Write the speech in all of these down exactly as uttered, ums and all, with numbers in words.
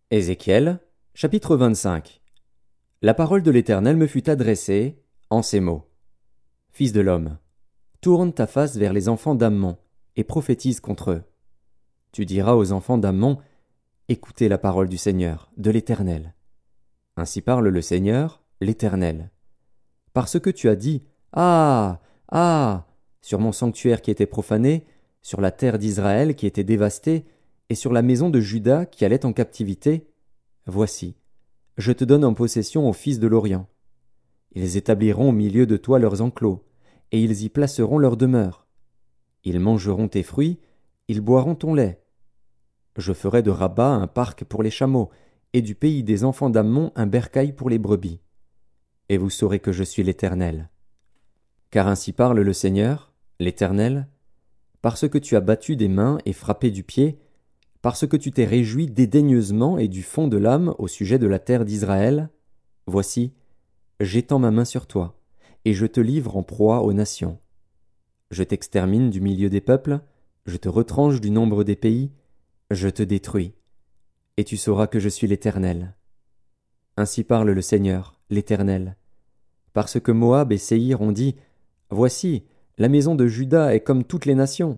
Ézéchiel, chapitre vingt-cinq. La parole de l'Éternel me fut adressée, en ces mots. Fils de l'homme, tourne ta face vers les enfants d'Ammon, et prophétise contre eux. Tu diras aux enfants d'Ammon, écoutez la parole du Seigneur, de l'Éternel. Ainsi parle le Seigneur, l'Éternel. Parce que tu as dit, ah, ah, sur mon sanctuaire qui était profané, sur la terre d'Israël qui était dévastée, et sur la maison de Juda qui allait en captivité, voici, je te donne en possession aux fils de l'Orient. Ils établiront au milieu de toi leurs enclos, et ils y placeront leur demeure. Ils mangeront tes fruits, ils boiront ton lait. Je ferai de Rabat un parc pour les chameaux, et du pays des enfants d'Ammon un bercail pour les brebis. Et vous saurez que je suis l'Éternel. Car ainsi parle le Seigneur, l'Éternel, parce que tu as battu des mains et frappé du pied, parce que tu t'es réjoui dédaigneusement et du fond de l'âme au sujet de la terre d'Israël, voici, j'étends ma main sur toi, et je te livre en proie aux nations. Je t'extermine du milieu des peuples, je te retranche du nombre des pays, je te détruis, et tu sauras que je suis l'Éternel. Ainsi parle le Seigneur, l'Éternel. Parce que Moab et Séhir ont dit, voici, la maison de Juda est comme toutes les nations.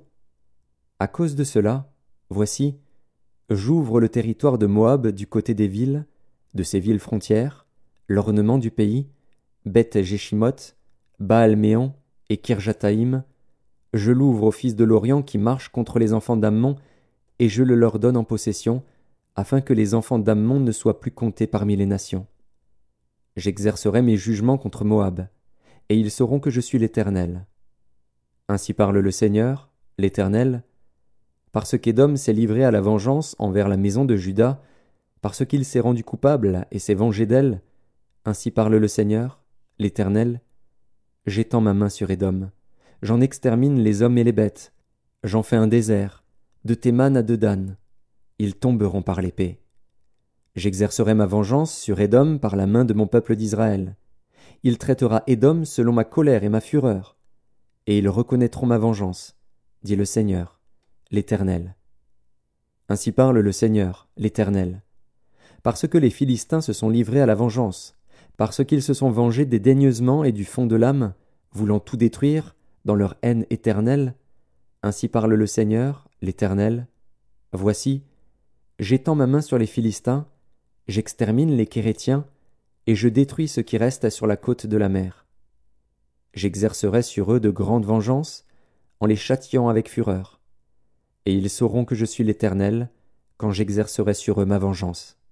À cause de cela, voici, j'ouvre le territoire de Moab du côté des villes, de ses villes frontières, l'ornement du pays, Beth-Jéchimoth, Baal-Méon et Kirjataïm. Je l'ouvre aux fils de l'Orient qui marchent contre les enfants d'Ammon, et je le leur donne en possession, afin que les enfants d'Ammon ne soient plus comptés parmi les nations. J'exercerai mes jugements contre Moab, et ils sauront que je suis l'Éternel. Ainsi parle le Seigneur, l'Éternel, parce qu'Édom s'est livré à la vengeance envers la maison de Juda, parce qu'il s'est rendu coupable et s'est vengé d'elle, ainsi parle le Seigneur, l'Éternel, j'étends ma main sur Édom, j'en extermine les hommes et les bêtes, j'en fais un désert, de Théman à Dedan, ils tomberont par l'épée. J'exercerai ma vengeance sur Édom par la main de mon peuple d'Israël. Il traitera Édom selon ma colère et ma fureur, et ils reconnaîtront ma vengeance, dit le Seigneur, l'Éternel. Ainsi parle le Seigneur, l'Éternel. Parce que les Philistins se sont livrés à la vengeance, parce qu'ils se sont vengés dédaigneusement et du fond de l'âme, voulant tout détruire, dans leur haine éternelle, ainsi parle le Seigneur, l'Éternel. Voici, j'étends ma main sur les Philistins, j'extermine les Kérétiens, et je détruis ce qui reste sur la côte de la mer. J'exercerai sur eux de grandes vengeances, en les châtiant avec fureur. Et ils sauront que je suis l'Éternel, quand j'exercerai sur eux ma vengeance.